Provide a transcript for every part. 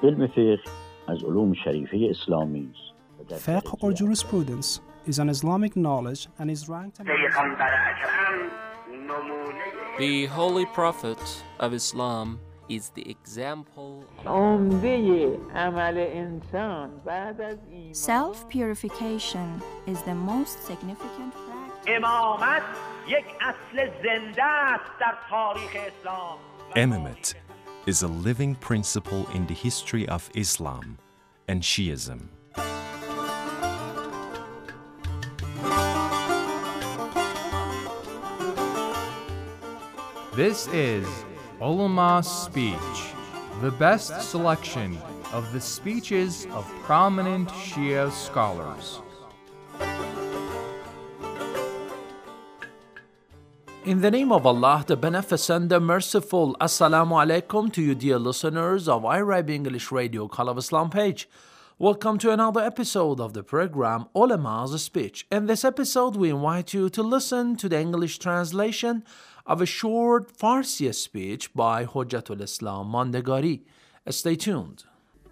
علم فقه از علوم شریفه اسلامی است. Fiqh or jurisprudence is an Islamic knowledge and is ranked The Holy Prophet of Islam is the example Self-purification is the most significant practice. امامت یک اصل زنده است در تاریخ اسلام. Imamate is a living principle in the history of Islam and Shiism. This is Ulama Speech, the best selection of the speeches of prominent Shia scholars. In the name of Allah, the Beneficent, the Merciful, Assalamu alaikum to you dear listeners of Arab English Radio Call of Islam page. Welcome to another episode of the program Ulama's Speech. In this episode, we invite you to listen to the English translation of a short Farsi speech by Hujjatul Islam Mandegari. Stay tuned.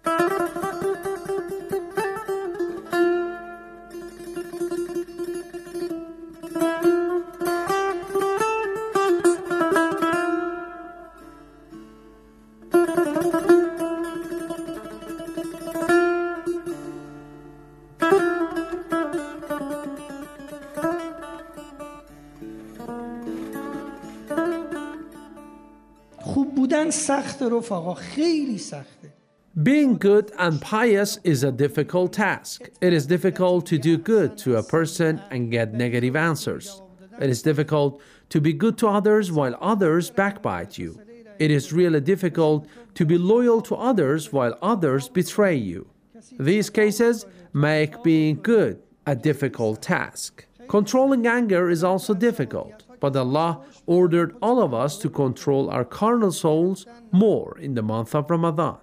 خوب بودن سخته رفقا، خیلی سخته. Being good and pious is a difficult task. It is difficult to do good to a person and get negative answers. It is difficult to be good to others while others backbite you. It is really difficult to be loyal to others while others betray you. These cases make being good a difficult task. Controlling anger is also difficult, but Allah ordered all of us to control our carnal souls more in the month of Ramadan.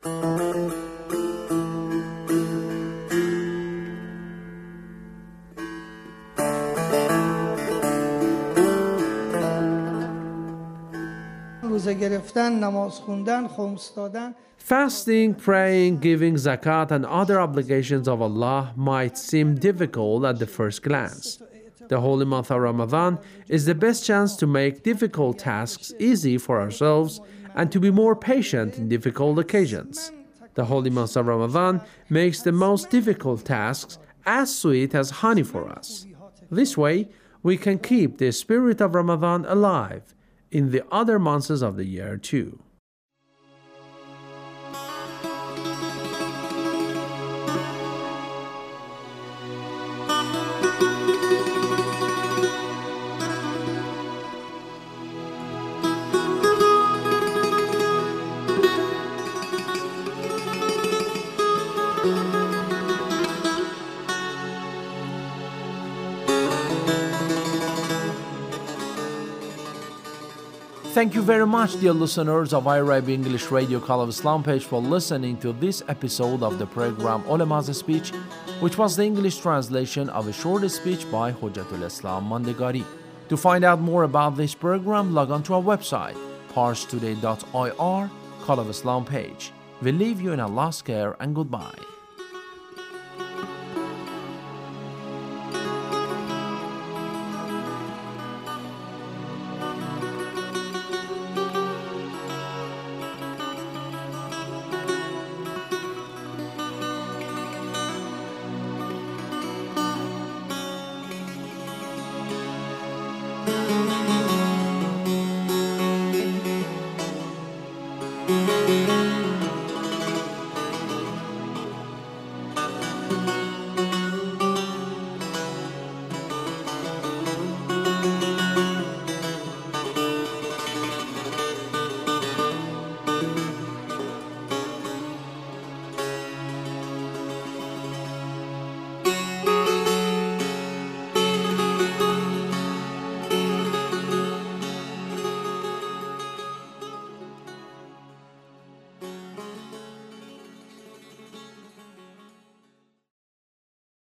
روزه گرفتن، نماز خوندن، خمس دادن. Fasting, praying, giving zakat, and other obligations of Allah might seem difficult at the first glance. The holy month of Ramadan is the best chance to make difficult tasks easy for ourselves and to be more patient in difficult occasions. The holy month of Ramadan makes the most difficult tasks as sweet as honey for us. This way, we can keep the spirit of Ramadan alive in the other months of the year too. Thank you very much, dear listeners of Arab English Radio Call of Islam page, for listening to this episode of the program Ulama's Speech, which was the English translation of a short speech by Hujjatul Islam Mandegari. To find out more about this program, log on to our website, parstoday.ir, Call of Islam page. We leave you in Allah's care and goodbye.